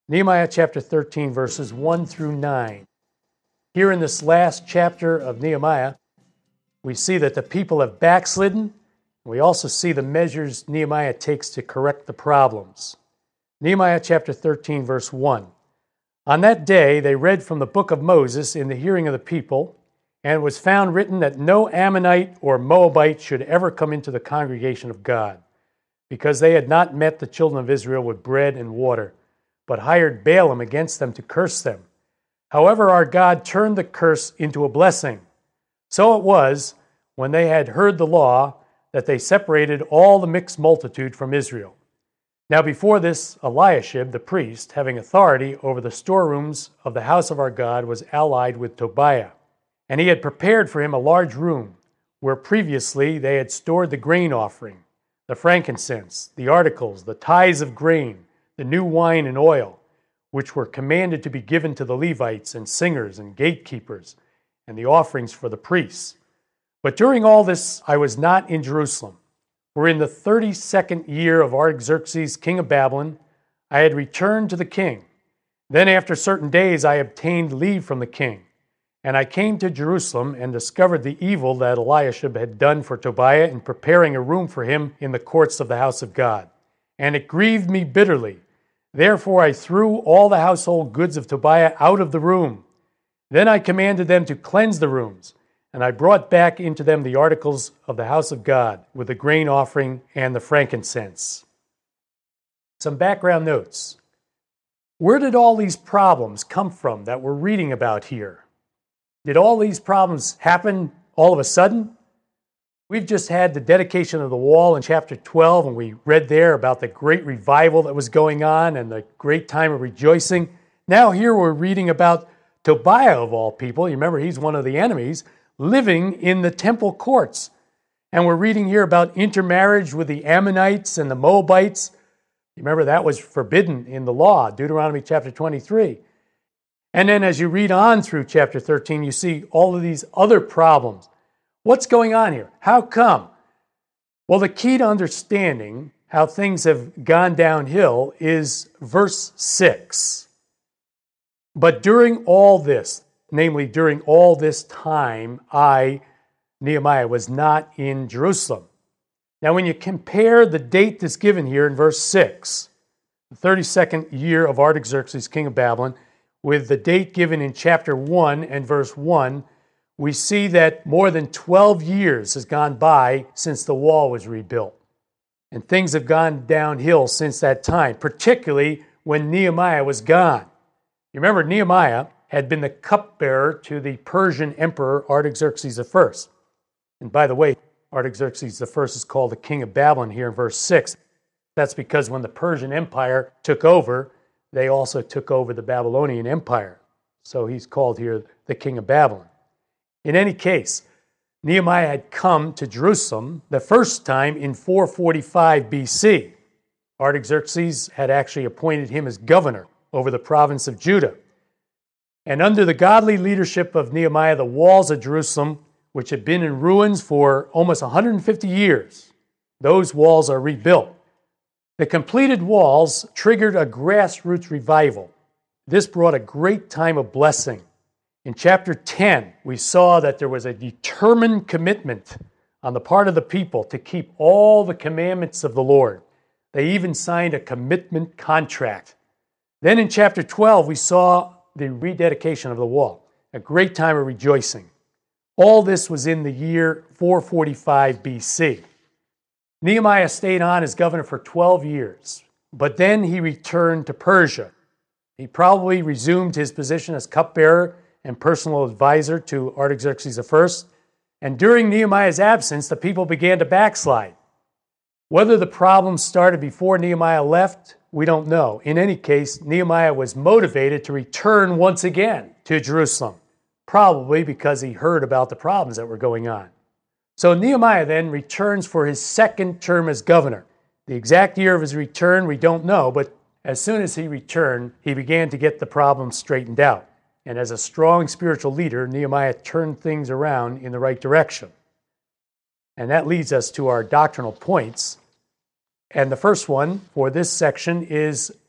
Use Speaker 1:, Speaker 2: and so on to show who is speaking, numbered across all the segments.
Speaker 1: Nehemiah chapter 13, verses 1 through 9. Here in this last chapter of Nehemiah, we see that the people have backslidden. We also see the measures Nehemiah takes to correct the problems. Nehemiah chapter 13, verse 1. On that day they read from the book of Moses in the hearing of the people, and it was found written that no Ammonite or Moabite should ever come into the congregation of God, because they had not met the children of Israel with bread and water, but hired Balaam against them to curse them. However, our God turned the curse into a blessing. So it was, when they had heard the law, that they separated all the mixed multitude from Israel. Now before this, Eliashib, the priest, having authority over the storerooms of the house of our God, was allied with Tobiah. And he had prepared for him a large room, where previously they had stored the grain offering, the frankincense, the articles, the tithes of grain, the new wine and oil, which were commanded to be given to the Levites and singers and gatekeepers, and the offerings for the priests. But during all this I was not in Jerusalem, for in the 32nd year of Artaxerxes, king of Babylon, I had returned to the king. Then after certain days I obtained leave from the king, and I came to Jerusalem and discovered the evil that Eliashib had done for Tobiah in preparing a room for him in the courts of the house of God. And it grieved me bitterly. Therefore I threw all the household goods of Tobiah out of the room. Then I commanded them to cleanse the rooms, and I brought back into them the articles of the house of God, with the grain offering and the frankincense. Some background notes. Where did all these problems come from that we're reading about here? Did all these problems happen all of a sudden? We've just had the dedication of the wall in chapter 12, and we read there about the great revival that was going on and the great time of rejoicing. Now here we're reading about Tobiah, of all people. You remember, he's one of the enemies, living in the temple courts. And we're reading here about intermarriage with the Ammonites and the Moabites. You remember, that was forbidden in the law, Deuteronomy chapter 23. And then as you read on through chapter 13, you see all of these other problems. What's going on here? How come? Well, the key to understanding how things have gone downhill is verse 6. But during all this, namely during all this time, I, Nehemiah, was not in Jerusalem. Now, when you compare the date that's given here in verse 6, the 32nd year of Artaxerxes, king of Babylon, with the date given in chapter 1 and verse 1, we see that more than 12 years has gone by since the wall was rebuilt. And things have gone downhill since that time, particularly when Nehemiah was gone. You remember, Nehemiah had been the cupbearer to the Persian emperor Artaxerxes I. And by the way, Artaxerxes I is called the king of Babylon here in verse 6. That's because when the Persian Empire took over, they also took over the Babylonian Empire. So he's called here the king of Babylon. In any case, Nehemiah had come to Jerusalem the first time in 445 BC. Artaxerxes had actually appointed him as governor over the province of Judah. And under the godly leadership of Nehemiah, the walls of Jerusalem, which had been in ruins for almost 150 years, those walls are rebuilt. The completed walls triggered a grassroots revival. This brought a great time of blessing. In chapter 10, we saw that there was a determined commitment on the part of the people to keep all the commandments of the Lord. They even signed a commitment contract. Then in chapter 12, we saw the rededication of the wall, a great time of rejoicing. All this was in the year 445 BC. Nehemiah stayed on as governor for 12 years, but then he returned to Persia. He probably resumed his position as cupbearer and personal advisor to Artaxerxes I. And during Nehemiah's absence, the people began to backslide. Whether the problems started before Nehemiah left, we don't know. In any case, Nehemiah was motivated to return once again to Jerusalem, probably because he heard about the problems that were going on. So Nehemiah then returns for his second term as governor. The exact year of his return, we don't know, but as soon as he returned, he began to get the problems straightened out. And as a strong spiritual leader, Nehemiah turned things around in the right direction. And that leads us to our doctrinal points. And the first one for this section is,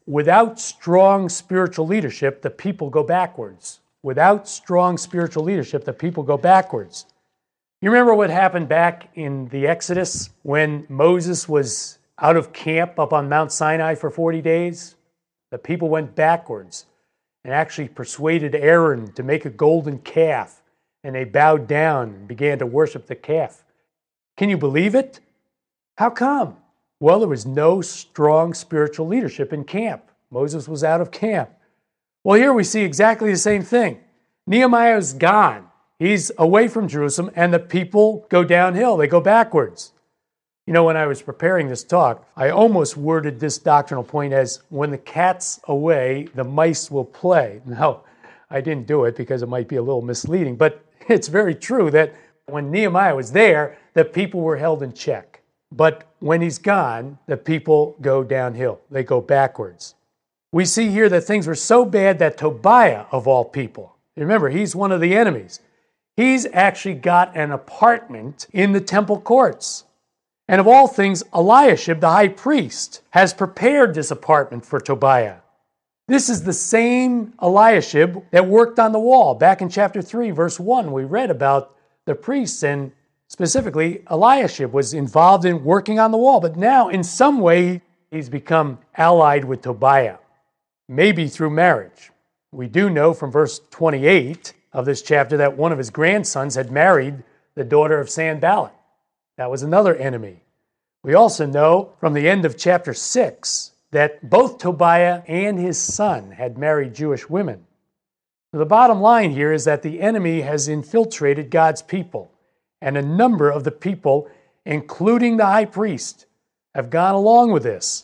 Speaker 1: without strong spiritual leadership, the people go backwards. Without strong spiritual leadership, the people go backwards. You remember what happened back in the Exodus when Moses was out of camp up on Mount Sinai for 40 days? The people went backwards and actually persuaded Aaron to make a golden calf, and they bowed down and began to worship the calf. Can you believe it? How come? Well, there was no strong spiritual leadership in camp. Moses was out of camp. Well, here we see exactly the same thing. Nehemiah is gone. He's away from Jerusalem, and the people go downhill. They go backwards. You know, when I was preparing this talk, I almost worded this doctrinal point as, when the cat's away, the mice will play. Now, I didn't do it because it might be a little misleading, but it's very true that when Nehemiah was there, the people were held in check. But when he's gone, the people go downhill. They go backwards. We see here that things were so bad that Tobiah, of all people, remember, he's one of the enemies, he's actually got an apartment in the temple courts. And of all things, Eliashib, the high priest, has prepared this apartment for Tobiah. This is the same Eliashib that worked on the wall. Back in chapter 3, verse 1, we read about the priests, and specifically Eliashib was involved in working on the wall. But now, in some way, he's become allied with Tobiah, maybe through marriage. We do know from verse 28 of this chapter that one of his grandsons had married the daughter of Sanballat. That was another enemy. We also know from the end of chapter 6 that both Tobiah and his son had married Jewish women. The bottom line here is that the enemy has infiltrated God's people, and a number of the people, including the high priest, have gone along with this.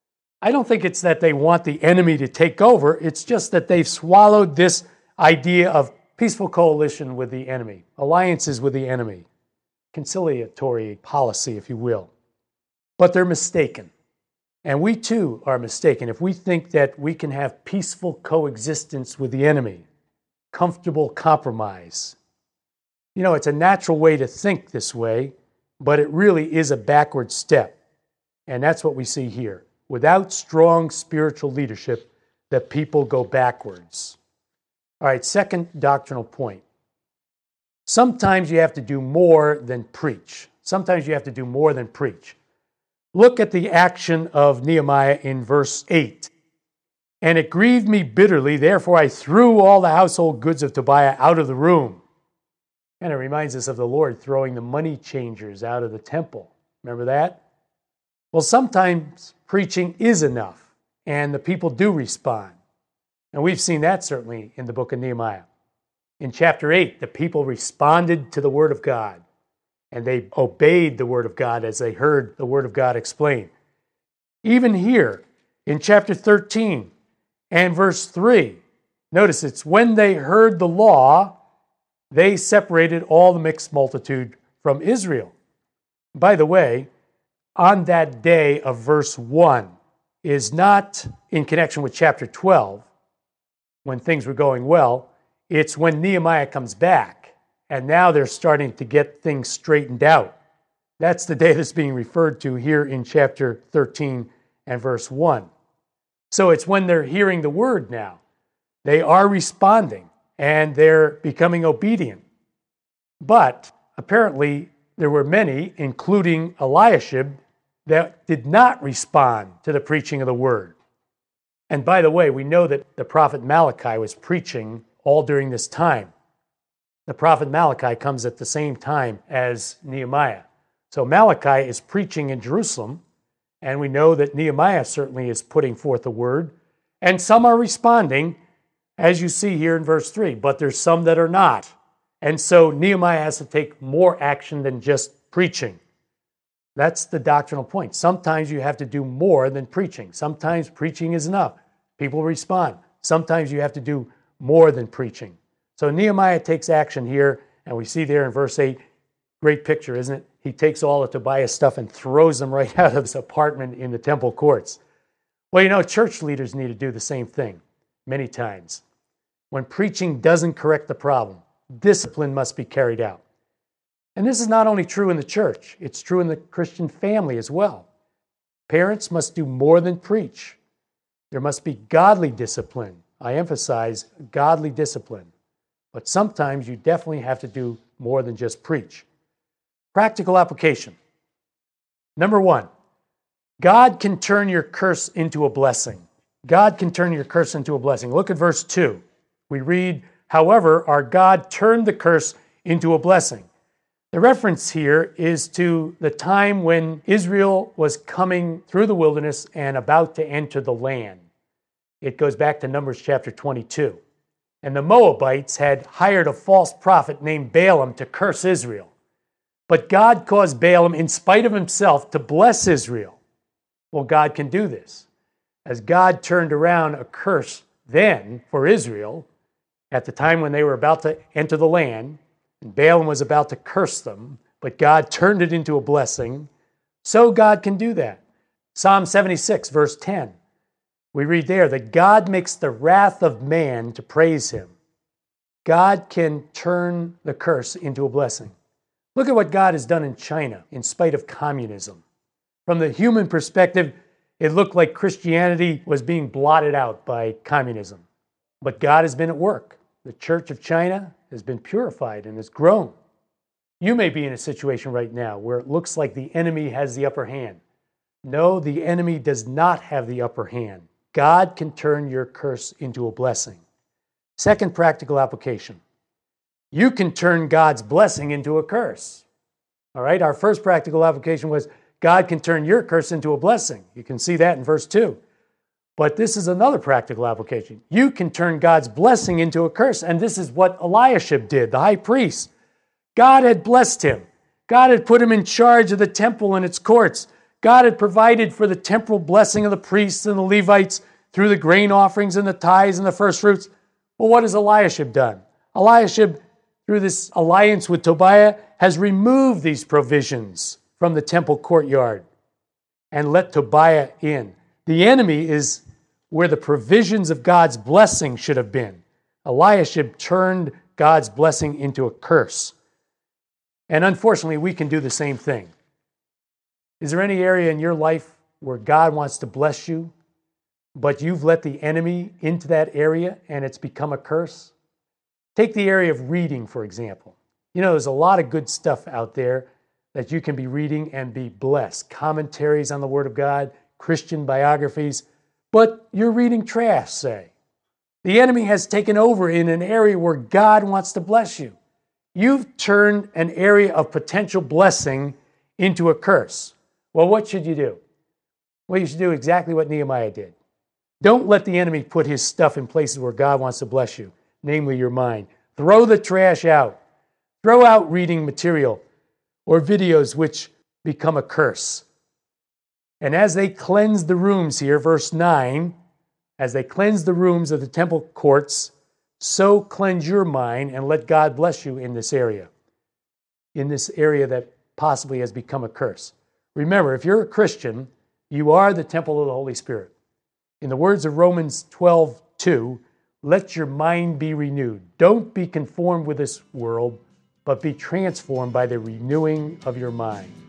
Speaker 1: I don't think it's that they want the enemy to take over. It's just that they've swallowed this idea of peaceful coalition with the enemy, alliances with the enemy, conciliatory policy, if you will. But they're mistaken. And we too are mistaken if we think that we can have peaceful coexistence with the enemy, comfortable compromise. You know, it's a natural way to think this way, but it really is a backward step. And that's what we see here. Without strong spiritual leadership, the people go backwards. All right, second doctrinal point. Sometimes you have to do more than preach. Sometimes you have to do more than preach. Look at the action of Nehemiah in verse 8. And it grieved me bitterly, therefore I threw all the household goods of Tobiah out of the room. And it reminds us of the Lord throwing the money changers out of the temple. Remember that? Well, sometimes preaching is enough, and the people do respond. And we've seen that certainly in the book of Nehemiah. In chapter 8, the people responded to the word of God, and they obeyed the word of God as they heard the word of God explained. Even here, in chapter 13 and verse 3, notice it's when they heard the law, they separated all the mixed multitude from Israel. By the way, on that day of verse 1 is not in connection with chapter 12, when things were going well. It's when Nehemiah comes back, and now they're starting to get things straightened out. That's the day that's being referred to here in chapter 13 and verse 1. So it's when they're hearing the word now. They are responding, and they're becoming obedient. But apparently there were many, including Eliashib, that did not respond to the preaching of the word. And by the way, we know that the prophet Malachi was preaching all during this time. The prophet Malachi comes at the same time as Nehemiah. So Malachi is preaching in Jerusalem, and we know that Nehemiah certainly is putting forth the word. And some are responding, as you see here in verse 3, but there's some that are not. And so Nehemiah has to take more action than just preaching. That's the doctrinal point. Sometimes you have to do more than preaching. Sometimes preaching is enough. People respond. Sometimes you have to do more than preaching. So Nehemiah takes action here, and we see there in verse 8, great picture, isn't it? He takes all of Tobiah's stuff and throws them right out of his apartment in the temple courts. Well, you know, church leaders need to do the same thing many times. When preaching doesn't correct the problem, discipline must be carried out. And this is not only true in the church, it's true in the Christian family as well. Parents must do more than preach. There must be godly discipline. I emphasize godly discipline. But sometimes you definitely have to do more than just preach. Practical application. Number 1, God can turn your curse into a blessing. God can turn your curse into a blessing. Look at verse 2. We read, however, our God turned the curse into a blessing. The reference here is to the time when Israel was coming through the wilderness and about to enter the land. It goes back to Numbers chapter 22. And the Moabites had hired a false prophet named Balaam to curse Israel. But God caused Balaam, in spite of himself, to bless Israel. Well, God can do this. As God turned around a curse then for Israel, at the time when they were about to enter the land, and Balaam was about to curse them, but God turned it into a blessing, so God can do that. Psalm 76, verse 10. We read there that God makes the wrath of man to praise him. God can turn the curse into a blessing. Look at what God has done in China in spite of communism. From the human perspective, it looked like Christianity was being blotted out by communism. But God has been at work. The Church of China has been purified and has grown. You may be in a situation right now where it looks like the enemy has the upper hand. No, the enemy does not have the upper hand. God can turn your curse into a blessing. Second practical application. You can turn God's blessing into a curse. All right, our first practical application was God can turn your curse into a blessing. You can see that in verse 2. But this is another practical application. You can turn God's blessing into a curse. And this is what Eliashib did, the high priest. God had blessed him. God had put him in charge of the temple and its courts. God had provided for the temporal blessing of the priests and the Levites through the grain offerings and the tithes and the first fruits. Well, what has Eliashib done? Eliashib, through this alliance with Tobiah, has removed these provisions from the temple courtyard and let Tobiah in. The enemy is where the provisions of God's blessing should have been. Eliashib turned God's blessing into a curse. And unfortunately, we can do the same thing. Is there any area in your life where God wants to bless you, but you've let the enemy into that area and it's become a curse? Take the area of reading, for example. You know, there's a lot of good stuff out there that you can be reading and be blessed. Commentaries on the Word of God, Christian biographies, but you're reading trash, say. The enemy has taken over in an area where God wants to bless you. You've turned an area of potential blessing into a curse. Well, what should you do? Well, you should do exactly what Nehemiah did. Don't let the enemy put his stuff in places where God wants to bless you, namely your mind. Throw the trash out. Throw out reading material or videos which become a curse. And as they cleanse the rooms here, verse 9, as they cleanse the rooms of the temple courts, so cleanse your mind and let God bless you in this area that possibly has become a curse. Remember, if you're a Christian, you are the temple of the Holy Spirit. In the words of Romans 12:2, let your mind be renewed. Don't be conformed with this world, but be transformed by the renewing of your mind.